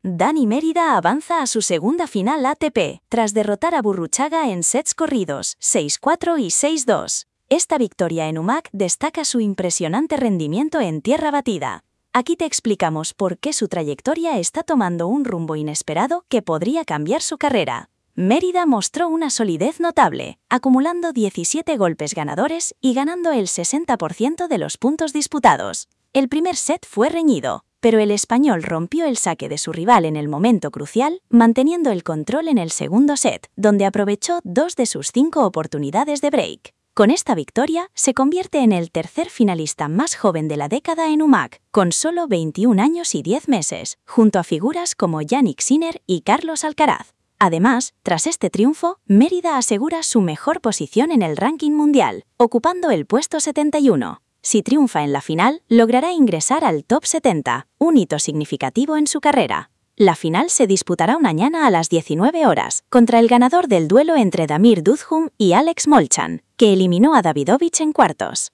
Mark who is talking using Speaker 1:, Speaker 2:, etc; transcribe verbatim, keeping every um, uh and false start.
Speaker 1: Dani Mérida avanza a su segunda final A T P, tras derrotar a Burruchaga en sets corridos, seis cuatro y seis dos. Esta victoria en U M A C destaca su impresionante rendimiento en tierra batida. Aquí te explicamos por qué su trayectoria está tomando un rumbo inesperado que podría cambiar su carrera. Mérida mostró una solidez notable, acumulando diecisiete golpes ganadores y ganando el sesenta por ciento de los puntos disputados. El primer set fue reñido, pero el español rompió el saque de su rival en el momento crucial, manteniendo el control en el segundo set, donde aprovechó dos de sus cinco oportunidades de break. Con esta victoria, se convierte en el tercer finalista más joven de la década en U M A C, con solo veintiún años y diez meses, junto a figuras como Jannik Sinner y Carlos Alcaraz. Además, tras este triunfo, Mérida asegura su mejor posición en el ranking mundial, ocupando el puesto setenta y uno. Si triunfa en la final, logrará ingresar al top setenta, un hito significativo en su carrera. La final se disputará mañana a las diecinueve horas, contra el ganador del duelo entre Damir Dudhum y Alex Molchan, que eliminó a Davidovich en cuartos.